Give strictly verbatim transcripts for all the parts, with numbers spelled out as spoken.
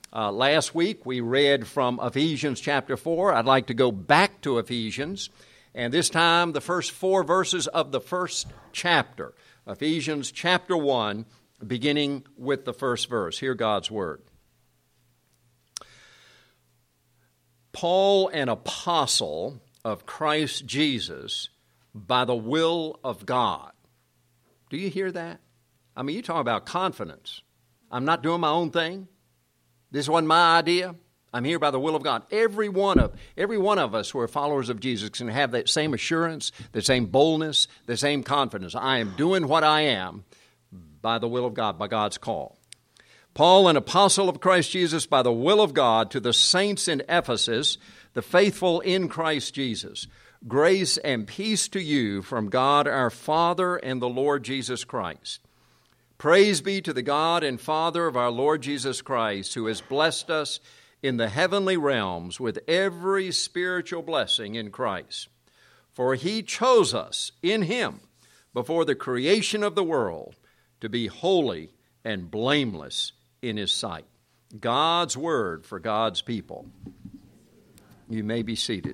Uh, last week we read from Ephesians chapter four. I'd like to go back to Ephesians, and this time the first four verses of the first chapter. Ephesians chapter one, beginning with the first verse. Hear God's word. Paul, an apostle of Christ Jesus, by the will of God. Do you hear that? I mean, you talk about confidence. I'm not doing my own thing. This wasn't my idea. I'm here by the will of God. Every one of every one of us who are followers of Jesus can have that same assurance, the same boldness, the same confidence. I am doing what I am by the will of God, by God's call. Paul, an apostle of Christ Jesus, by the will of God, to the saints in Ephesus, the faithful in Christ Jesus. Grace and peace to you from God our Father and the Lord Jesus Christ. Praise be to the God and Father of our Lord Jesus Christ, who has blessed us in the heavenly realms with every spiritual blessing in Christ. For he chose us in him before the creation of the world to be holy and blameless in his sight. God's word for God's people. You may be seated.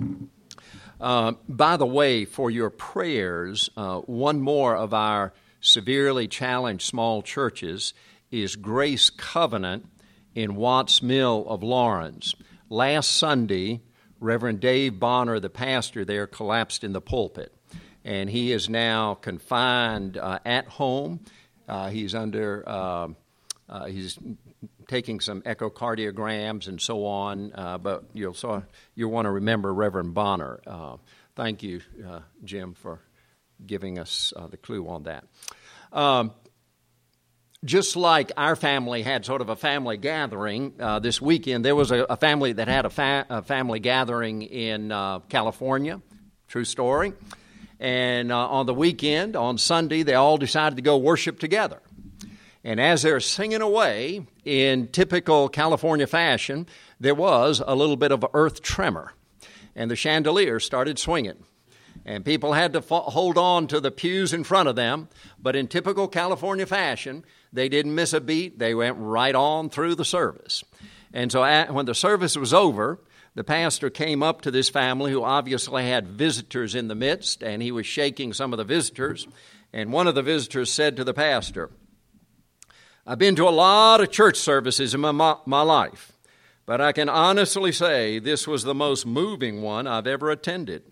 Uh, by the way, for your prayers, uh, one more of our severely challenged small churches is Grace Covenant in Watts Mill of Lawrence. Last Sunday, Reverend Dave Bonner, the pastor there, collapsed in the pulpit, and he is now confined uh, at home. Uh, he's under, uh, uh, he's taking some echocardiograms and so on, uh, but you'll so you'll want to remember Reverend Bonner. Uh, thank you, uh, Jim, for giving us uh, the clue on that. Um, just like our family had sort of a family gathering uh, this weekend, there was a, a family that had a, fa- a family gathering in uh, California. True story. And uh, on the weekend, on Sunday, they all decided to go worship together. And as they're singing away in typical California fashion, there was a little bit of an earth tremor, and the chandelier started swinging. And people had to fo- hold on to the pews in front of them, but in typical California fashion, they didn't miss a beat. They went right on through the service. And so at, when the service was over, the pastor came up to this family who obviously had visitors in the midst, and he was shaking some of the visitors. And one of the visitors said to the pastor, "I've been to a lot of church services in my, my life, but I can honestly say this was the most moving one I've ever attended."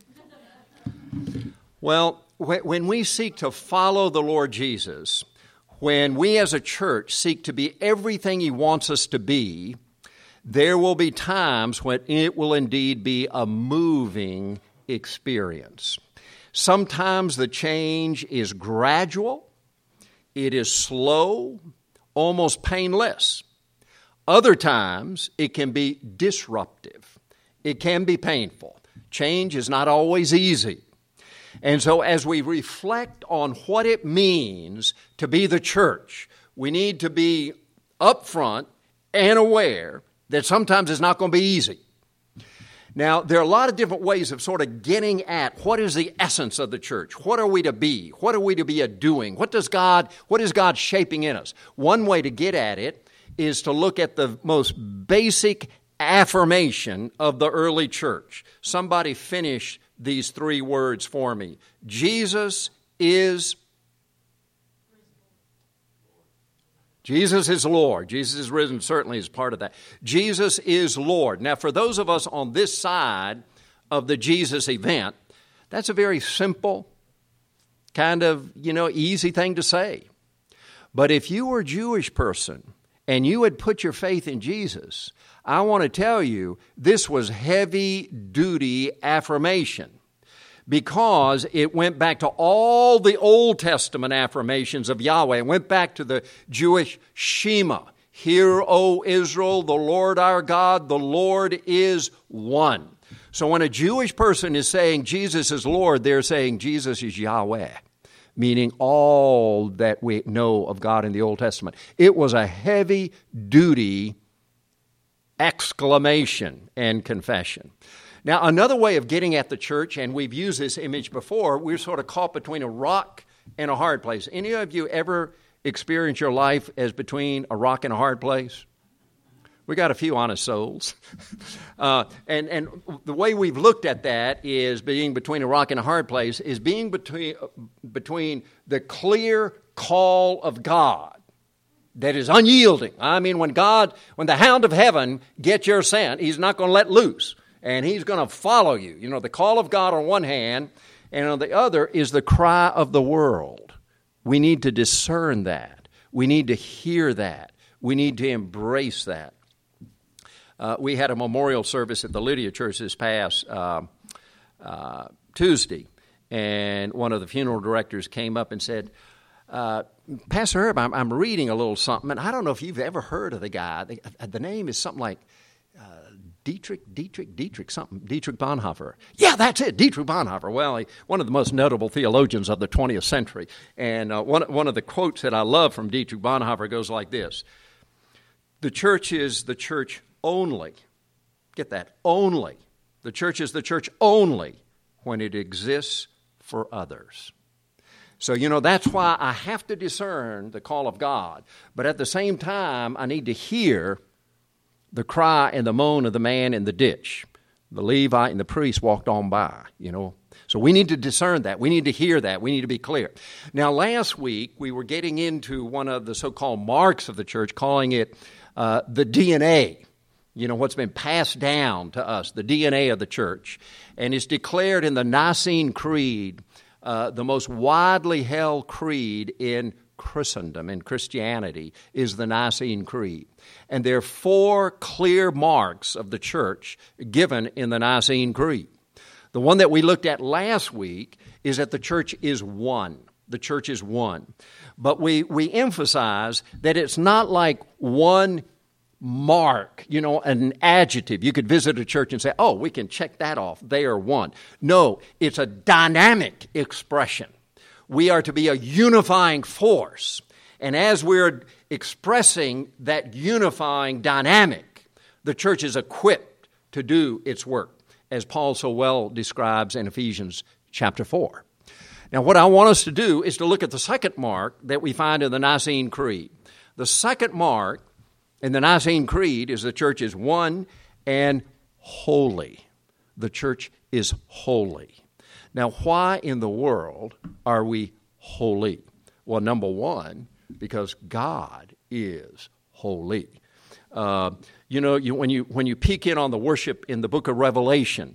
Well, when we seek to follow the Lord Jesus, when we as a church seek to be everything he wants us to be, there will be times when it will indeed be a moving experience. Sometimes the change is gradual, it is slow, almost painless. Other times it can be disruptive. It can be painful. Change is not always easy. And so as we reflect on what it means to be the church, we need to be upfront and aware that sometimes it's not going to be easy. Now, there are a lot of different ways of sort of getting at what is the essence of the church. What are we to be? What are we to be a doing? What does God, what is God shaping in us? One way to get at it is to look at the most basic affirmation of the early church. Somebody finish these three words for me. Jesus is Jesus is Lord. Jesus is risen certainly is part of that. Jesus is Lord. Now, for those of us on this side of the Jesus event, that's a very simple, kind of, you know, easy thing to say. But if you were a Jewish person and you had put your faith in Jesus, I want to tell you this was heavy-duty affirmation, because it went back to all the Old Testament affirmations of Yahweh. It went back to the Jewish Shema. Hear, O Israel, the Lord our God, the Lord is one. So when a Jewish person is saying Jesus is Lord, they're saying Jesus is Yahweh, meaning all that we know of God in the Old Testament. It was a heavy-duty exclamation and confession. Now, another way of getting at the church, and we've used this image before, we're sort of caught between a rock and a hard place. Any of you ever experienced your life as between a rock and a hard place? We got a few honest souls. uh, and, and the way we've looked at that is being between a rock and a hard place, is being between, between the clear call of God that is unyielding. I mean, when God, when the hound of heaven gets your scent, he's not going to let loose, and he's going to follow you. You know, the call of God on one hand, and on the other is the cry of the world. We need to discern that. We need to hear that. We need to embrace that. Uh, we had a memorial service at the Lydia Church this past uh, uh, Tuesday, and one of the funeral directors came up and said, uh, Pastor Herb, I'm, I'm reading a little something, and I don't know if you've ever heard of the guy. The, the name is something like uh, Dietrich, Dietrich, Dietrich, something, Dietrich Bonhoeffer. Yeah, that's it, Dietrich Bonhoeffer. Well, he, one of the most notable theologians of the twentieth century. And uh, one, one of the quotes that I love from Dietrich Bonhoeffer goes like this: the church is the church only, get that, only. The church is the church only when it exists for others. So, you know, that's why I have to discern the call of God. But at the same time, I need to hear the cry and the moan of the man in the ditch. The Levite and the priest walked on by, you know. So we need to discern that. We need to hear that. We need to be clear. Now, last week, we were getting into one of the so-called marks of the church, calling it uh, the D N A. You know, what's been passed down to us, the D N A of the church. And it's declared in the Nicene Creed, uh, the most widely held creed in Christendom, in Christianity, is the Nicene Creed. And there are four clear marks of the church given in the Nicene Creed. The one that we looked at last week is that the church is one. The church is one. But we, we emphasize that it's not like one mark, you know, an adjective. You could visit a church and say, oh, we can check that off. They are one. No, it's a dynamic expression. We are to be a unifying force. And as we're expressing that unifying dynamic, the church is equipped to do its work, as Paul so well describes in Ephesians chapter four. Now, what I want us to do is to look at the second mark that we find in the Nicene Creed. The second mark in the Nicene Creed is the church is one and holy. The church is holy. Now, why in the world are we holy? Well, number one, because God is holy. Uh, you know, you, when you when you peek in on the worship in the book of Revelation,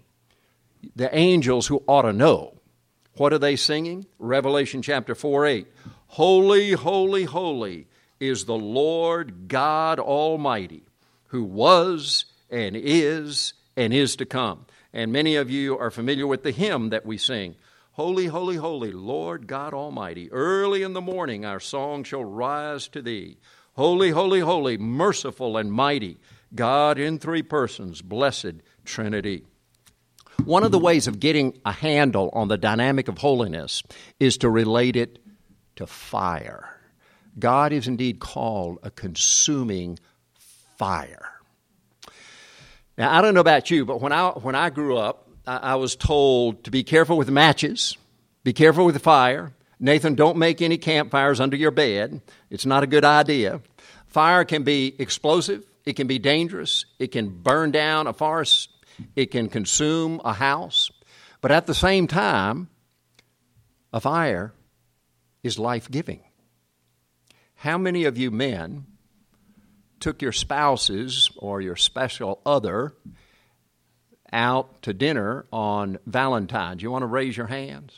the angels who ought to know, what are they singing? Revelation chapter four, eight. Holy, holy, holy is the Lord God Almighty, who was and is and is to come. And many of you are familiar with the hymn that we sing. Holy, holy, holy, Lord God Almighty. Early in the morning our song shall rise to thee. Holy, holy, holy, merciful and mighty, God in three persons, blessed Trinity. One of the ways of getting a handle on the dynamic of holiness is to relate it to fire. God is indeed called a consuming fire. Now, I don't know about you, but when I when I grew up, I, I was told to be careful with matches, be careful with the fire. Nathan, don't make any campfires under your bed. It's not a good idea. Fire can be explosive. It can be dangerous. It can burn down a forest. It can consume a house. But at the same time, a fire is life-giving. How many of you men took your spouses or your special other out to dinner on Valentine's? You want to raise your hands?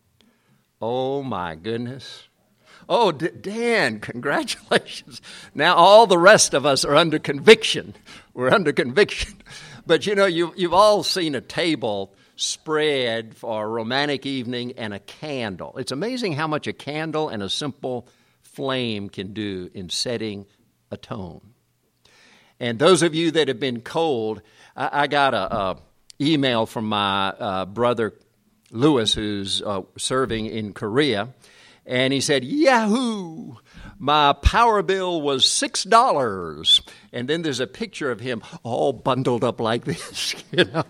Oh, my goodness. Oh, D- Dan, congratulations. Now all the rest of us are under conviction. We're under conviction. But, you know, you, you've all seen a table spread for a romantic evening and a candle. It's amazing how much a candle and a simple flame can do in setting a tone. And those of you that have been cold, I, I got a, a email from my uh, brother Lewis, who's uh, serving in Korea, and he said, Yahoo! My power bill was six dollars. And then there's a picture of him all bundled up like this, you know.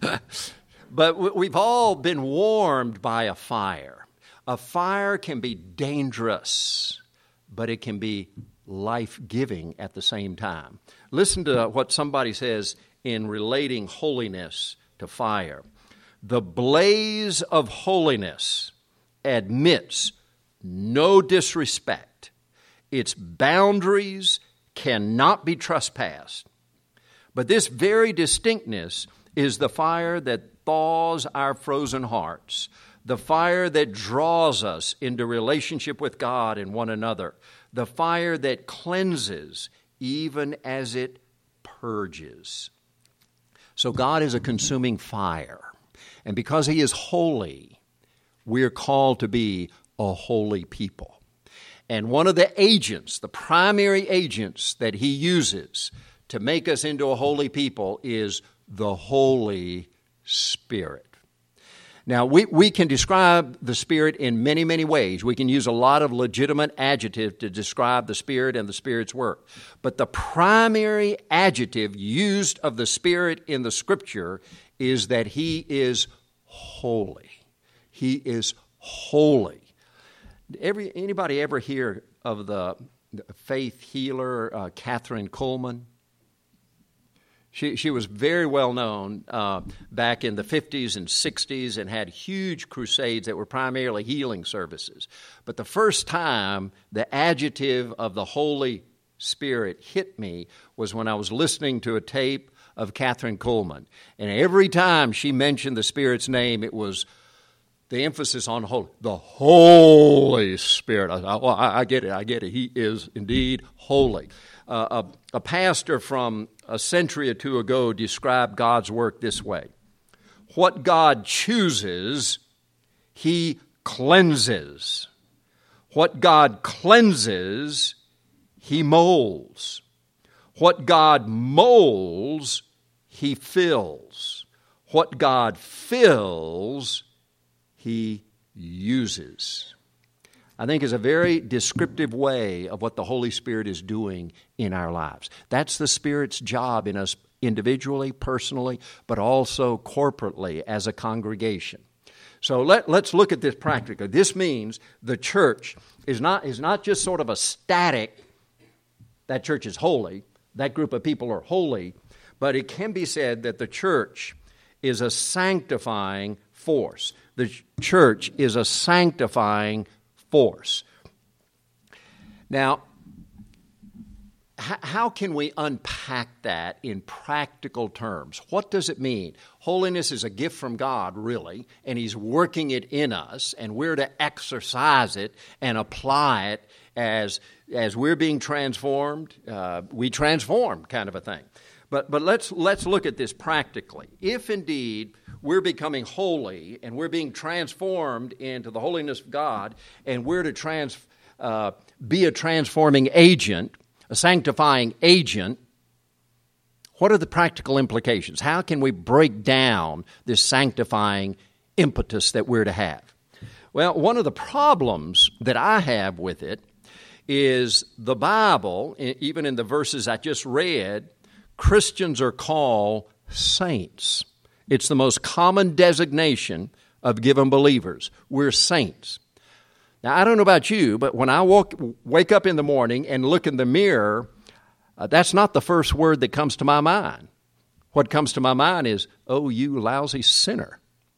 But we've all been warmed by a fire. A fire can be dangerous, but it can be life-giving at the same time. Listen to what somebody says in relating holiness to fire. The blaze of holiness admits no disrespect. Its boundaries cannot be trespassed. But this very distinctness is the fire that thaws our frozen hearts, the fire that draws us into relationship with God and one another, the fire that cleanses even as it purges. So God is a consuming fire. And because He is holy, we're called to be a holy people. And one of the agents, the primary agents that He uses to make us into a holy people is the Holy Spirit. Now, we, we can describe the Spirit in many, many ways. We can use a lot of legitimate adjectives to describe the Spirit and the Spirit's work. But the primary adjective used of the Spirit in the Scripture is that He is holy. He is holy. Every, anybody ever hear of the faith healer, uh, Catherine Kuhlman? She, she was very well known uh, back in the fifties and sixties and had huge crusades that were primarily healing services. But the first time the adjective of the Holy Spirit hit me was when I was listening to a tape of Catherine Kuhlman. And every time she mentioned the Spirit's name, it was the emphasis on holy, the Holy Spirit. I, I, I get it, I get it. He is indeed holy. Uh, a, a pastor from a century or two ago described God's work this way. What God chooses, He cleanses. What God cleanses, He molds. What God molds, He fills. What God fills, He uses. I think is a very descriptive way of what the Holy Spirit is doing in our lives. That's the Spirit's job in us individually, personally, but also corporately as a congregation. So let, let's look at this practically. This means the church is not, is not just sort of a static, that church is holy, that group of people are holy, but it can be said that the church is a sanctifying force. The church is a sanctifying force. Now, h- how can we unpack that in practical terms? What does it mean? Holiness is a gift from God, really, and He's working it in us, and we're to exercise it and apply it as, as we're being transformed. Uh, we transform, kind of a thing. But but let's let's look at this practically. If indeed we're becoming holy and we're being transformed into the holiness of God, and we're to trans uh, be a transforming agent, a sanctifying agent, what are the practical implications? How can we break down this sanctifying impetus that we're to have? Well, one of the problems that I have with it is the Bible, even in the verses I just read, Christians are called saints. It's the most common designation of given believers. We're saints. Now, I don't know about you, but when I walk, wake up in the morning and look in the mirror, uh, that's not the first word that comes to my mind. What comes to my mind is, oh, you lousy sinner.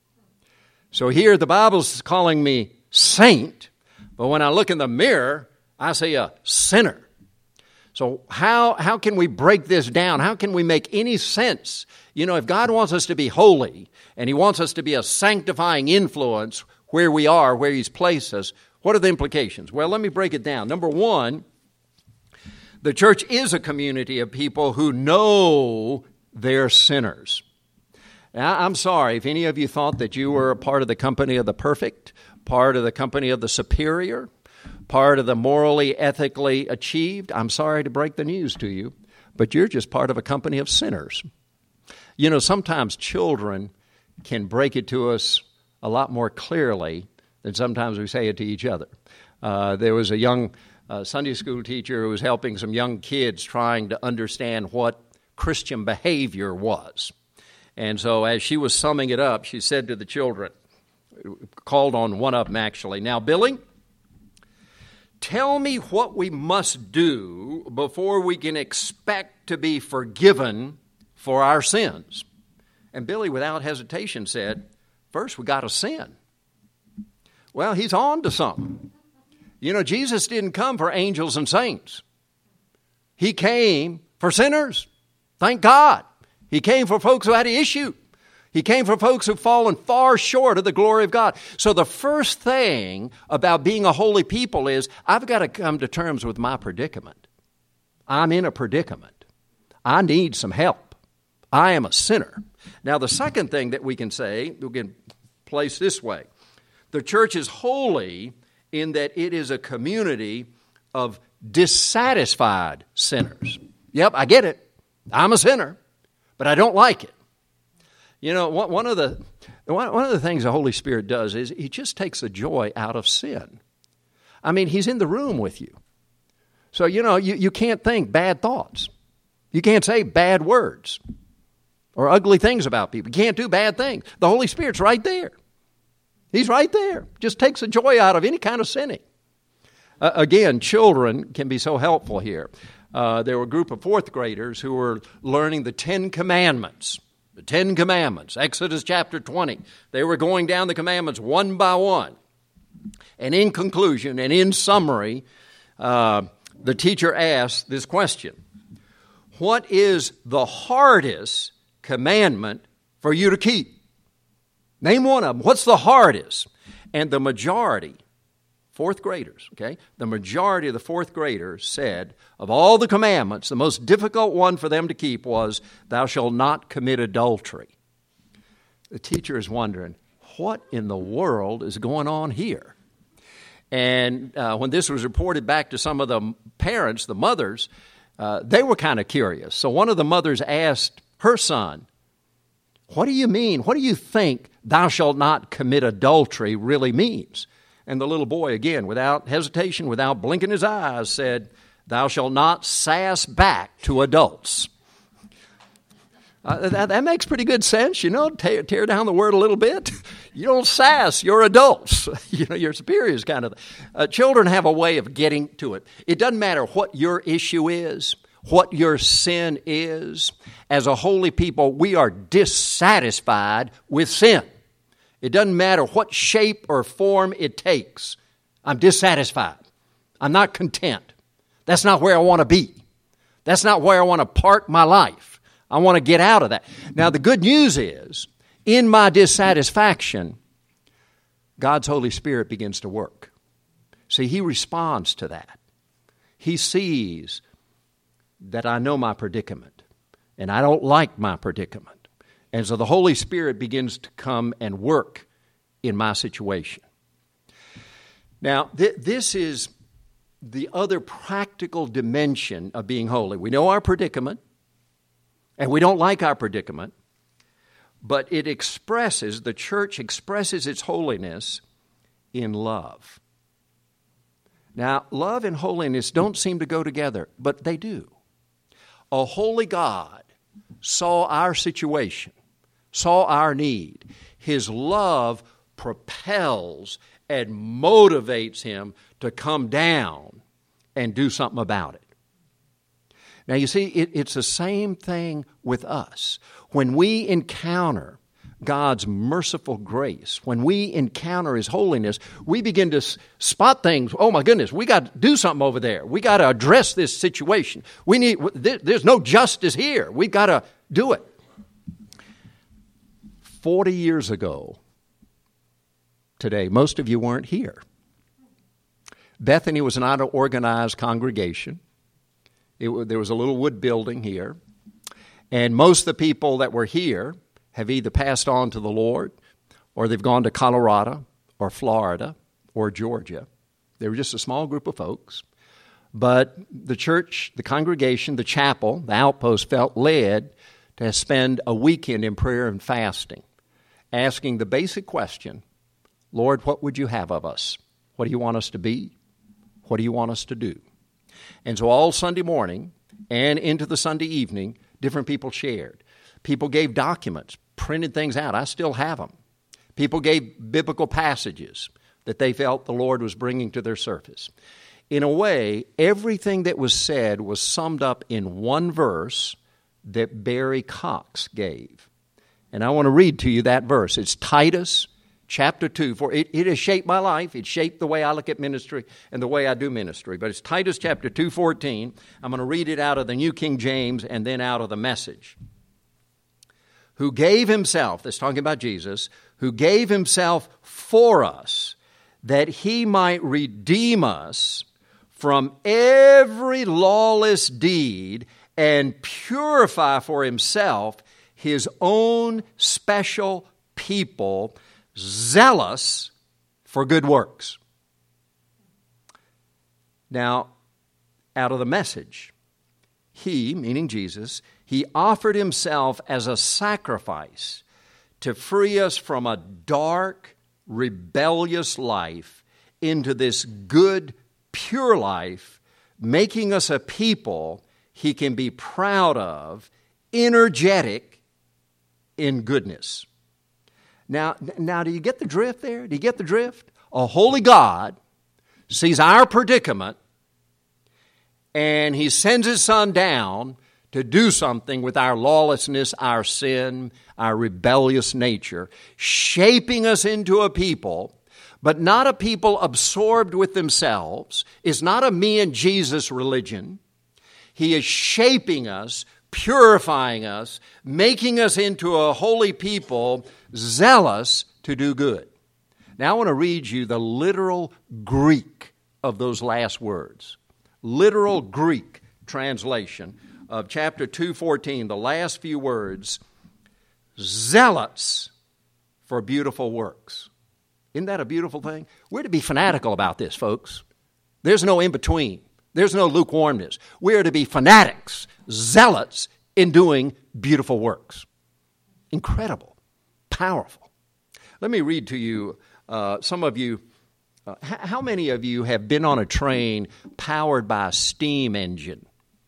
So here the Bible's calling me saint, but when I look in the mirror, I see a sinner. So how how can we break this down? How can we make any sense? You know, if God wants us to be holy and He wants us to be a sanctifying influence where we are, where He's placed us, what are the implications? Well, let me break it down. Number one, the church is a community of people who know they're sinners. Now, I'm sorry if any of you thought that you were a part of the company of the perfect, part of the company of the superior, part of the morally, ethically achieved. I'm sorry to break the news to you, but you're just part of a company of sinners. You know, sometimes children can break it to us a lot more clearly than sometimes we say it to each other. Uh, there was a young uh, Sunday school teacher who was helping some young kids trying to understand what Christian behavior was. And so as she was summing it up, she said to the children, called on one of them actually, now, Billy, tell me what we must do before we can expect to be forgiven for our sins. And Billy, without hesitation, said, first we got to sin. Well, he's on to something. You know, Jesus didn't come for angels and saints. He came for sinners. Thank God. He came for folks who had an issue. He came for folks who've fallen far short of the glory of God. So the first thing about being a holy people is I've got to come to terms with my predicament. I'm in a predicament. I need some help. I am a sinner. Now, the second thing that we can say, we can place this way. The church is holy in that it is a community of dissatisfied sinners. Yep, I get it. I'm a sinner, but I don't like it. You know, one of the one of the things the Holy Spirit does is He just takes the joy out of sin. I mean, He's in the room with you. So, you know, you, you can't think bad thoughts. You can't say bad words or ugly things about people. You can't do bad things. The Holy Spirit's right there. He's right there. Just takes the joy out of any kind of sinning. Uh, again, children can be so helpful here. Uh, there were a group of fourth graders who were learning the Ten Commandments. The Ten Commandments, Exodus chapter twenty. They were going down the commandments one by one. And in conclusion, and in summary, uh, the teacher asked this question. What is the hardest commandment for you to keep? Name one of them. What's the hardest? And the majority, fourth graders, okay, the majority of the fourth graders said, of all the commandments, the most difficult one for them to keep was, thou shalt not commit adultery. The teacher is wondering, what in the world is going on here? And uh, when this was reported back to some of the parents, the mothers, uh, they were kind of curious. So one of the mothers asked her son, what do you mean? What do you think thou shalt not commit adultery really means? And the little boy, again, without hesitation, without blinking his eyes, said, thou shalt not sass back to adults. Uh, that, that makes pretty good sense, you know, tear, tear down the word a little bit. You don't sass, you're adults. You know, you're superiors kind of. Uh, children have a way of getting to it. It doesn't matter what your issue is, what your sin is. As a holy people, we are dissatisfied with sin. It doesn't matter what shape or form it takes. I'm dissatisfied. I'm not content. That's not where I want to be. That's not where I want to park my life. I want to get out of that. Now, the good news is, in my dissatisfaction, God's Holy Spirit begins to work. See, He responds to that. He sees that I know my predicament, and I don't like my predicament. And so the Holy Spirit begins to come and work in my situation. Now, th- this is the other practical dimension of being holy. We know our predicament, and we don't like our predicament, but it expresses, the church expresses its holiness in love. Now, love and holiness don't seem to go together, but they do. A holy God saw our situation, saw our need. His love propels and motivates Him to come down and do something about it. Now, you see, it, it's the same thing with us. When we encounter God's merciful grace, when we encounter His holiness, we begin to spot things. Oh, my goodness, we got to do something over there. We got to address this situation. We need. There's no justice here. We've got to do it. Forty years ago today, most of you weren't here. Bethany was not an organized congregation. It, there was a little wood building here. And most of the people that were here have either passed on to the Lord, or they've gone to Colorado, or Florida, or Georgia. They were just a small group of folks. But the church, the congregation, the chapel, the outpost felt led to spend a weekend in prayer and fasting, asking the basic question, Lord, what would you have of us? What do you want us to be? What do you want us to do? And so all Sunday morning and into the Sunday evening, different people shared. People gave documents, printed things out. I still have them. People gave biblical passages that they felt the Lord was bringing to their surface. in a way, everything that was said was summed up in one verse that Barry Cox gave. And I want to read to you that verse. It's Titus chapter two. For it, it has shaped my life. It shaped the way I look at ministry and the way I do ministry. But it's Titus chapter two fourteen. I'm going to read it out of the New King James and then out of the Message. Who gave himself, that's talking about Jesus, who gave himself for us, that he might redeem us from every lawless deed and purify for himself his own special people, zealous for good works. Now, out of the Message, he, meaning Jesus, he offered himself as a sacrifice to free us from a dark, rebellious life into this good, pure life, making us a people he can be proud of, energetic in goodness. Now, now, do you get the drift there? Do you get the drift? A holy God sees our predicament, and he sends his Son down to do something with our lawlessness, our sin, our rebellious nature, shaping us into a people, but not a people absorbed with themselves. It's not a me and Jesus religion. He is shaping us, purifying us, making us into a holy people, zealous to do good. Now I want to read you the literal Greek of those last words. Literal Greek translation of chapter two fourteen, the last few words, zealots for beautiful works. Isn't that a beautiful thing? We're to be fanatical about this, folks. There's no in-between. There's no lukewarmness. We are to be fanatics, zealots in doing beautiful works. Incredible, powerful. Let me read to you, uh, some of you, uh, h- how many of you have been on a train powered by a steam engine?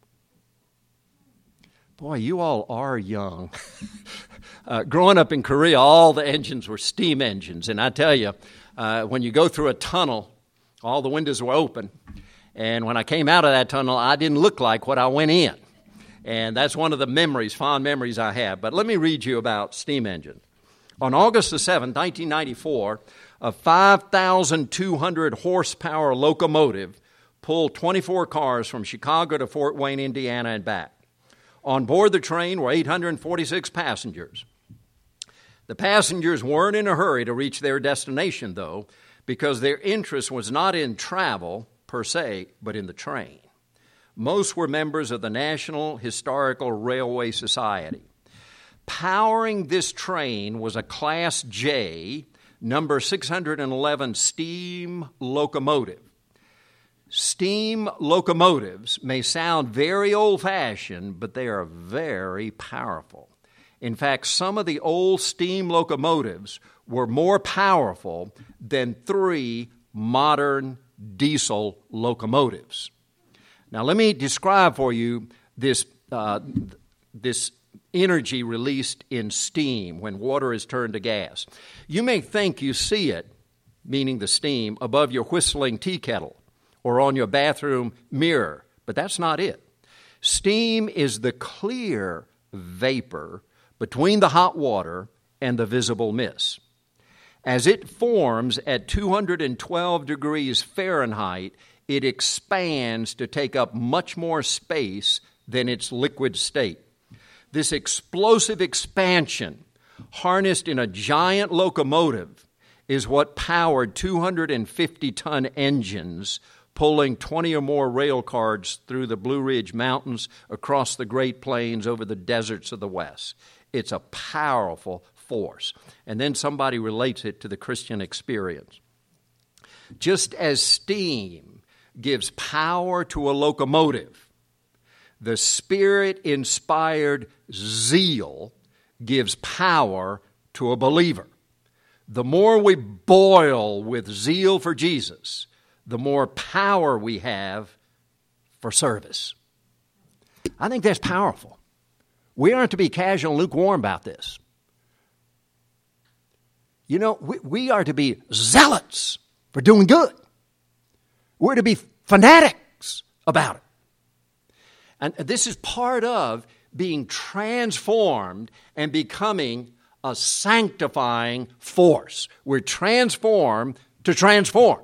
Boy, you all are young. uh, growing up in Korea, all the engines were steam engines. And I tell you, uh, when you go through a tunnel, all the windows were open. And when I came out of that tunnel, I didn't look like what I went in. And that's one of the memories, fond memories I have. But let me read you about steam engine. On August the seventh, nineteen ninety-four, a five thousand two hundred horsepower locomotive pulled twenty-four cars from Chicago to Fort Wayne, Indiana, and back. On board the train were eight hundred forty-six passengers. The passengers weren't in a hurry to reach their destination, though, because their interest was not in travel per se, but in the train. Most were members of the National Historical Railway Society. Powering this train was a Class J, number six hundred eleven steam locomotive. Steam locomotives may sound very old-fashioned, but they are very powerful. In fact, some of the old steam locomotives were more powerful than three modern diesel locomotives. Now, let me describe for you this, uh, this energy released in steam when water is turned to gas. You may think you see it, meaning the steam, above your whistling tea kettle or on your bathroom mirror, but that's not it. Steam is the clear vapor between the hot water and the visible mist. As it forms at two hundred twelve degrees Fahrenheit, it expands to take up much more space than its liquid state. This explosive expansion, harnessed in a giant locomotive, is what powered two hundred fifty ton engines pulling twenty or more rail cars through the Blue Ridge Mountains, across the Great Plains, over the deserts of the West. It's a powerful force. And then somebody relates it to the Christian experience. Just as steam gives power to a locomotive, the Spirit-inspired zeal gives power to a believer. The more we boil with zeal for Jesus, the more power we have for service. I think that's powerful. We aren't to be casual and lukewarm about this. You know, we, we are to be zealots for doing good. We're to be fanatics about it. And this is part of being transformed and becoming a sanctifying force. We're transformed to transform.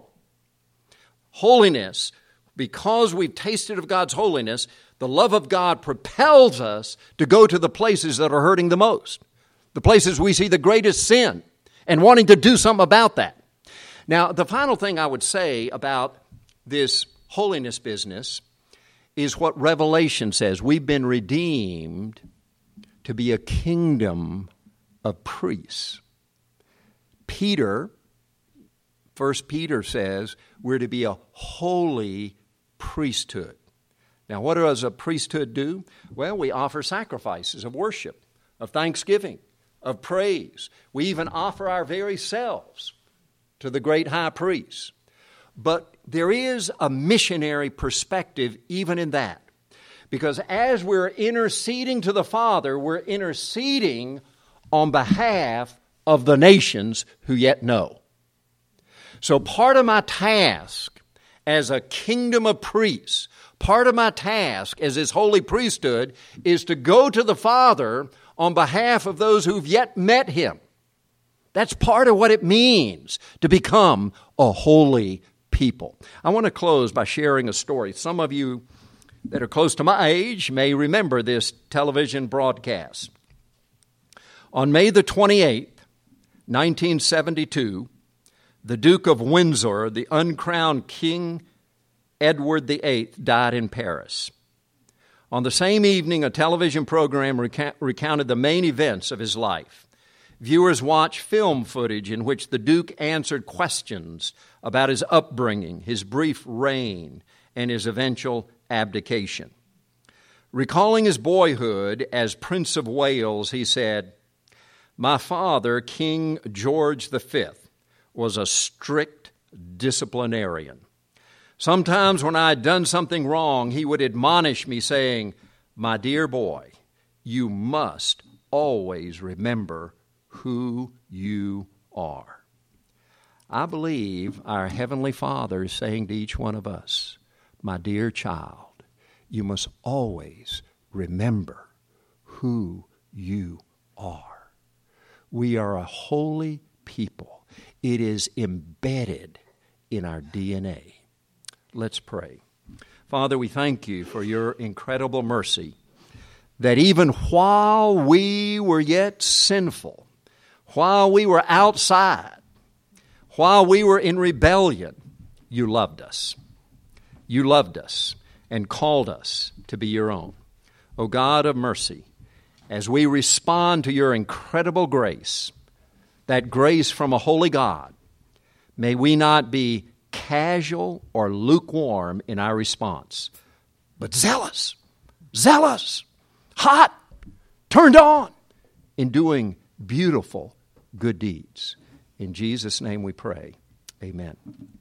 Holiness, because we've tasted of God's holiness, the love of God propels us to go to the places that are hurting the most, the places we see the greatest sin, and wanting to do something about that. Now, the final thing I would say about this holiness business is what Revelation says. We've been redeemed to be a kingdom of priests. Peter, First Peter says, we're to be a holy priesthood. Now, what does a priesthood do? Well, we offer sacrifices of worship, of thanksgiving, of praise. We even offer our very selves to the great high priest. But there is a missionary perspective even in that. Because as we're interceding to the Father, we're interceding on behalf of the nations who yet know. So part of my task as a kingdom of priests, part of my task as His holy priesthood is to go to the Father on behalf of those who've yet met Him. That's part of what it means to become a holy people. I want to close by sharing a story. Some of you that are close to my age may remember this television broadcast. On May the twenty-eighth, nineteen seventy-two, the Duke of Windsor, the uncrowned King Edward the Eighth, died in Paris. On the same evening, a television program recount- recounted the main events of his life. Viewers watched film footage in which the Duke answered questions about his upbringing, his brief reign, and his eventual abdication. Recalling his boyhood as Prince of Wales, he said, "My father, King George the Fifth, was a strict disciplinarian. Sometimes when I had done something wrong, he would admonish me, saying, 'My dear boy, you must always remember who you are.'" I believe our Heavenly Father is saying to each one of us, "My dear child, you must always remember who you are." We are a holy people. It is embedded in our D N A. Let's pray. Father, we thank you for your incredible mercy, that even while we were yet sinful, while we were outside, while we were in rebellion, you loved us. You loved us and called us to be your own. O God of mercy, as we respond to your incredible grace, that grace from a holy God, may we not be casual or lukewarm in our response, but zealous, zealous, hot, turned on in doing beautiful good deeds. In Jesus' name we pray. Amen.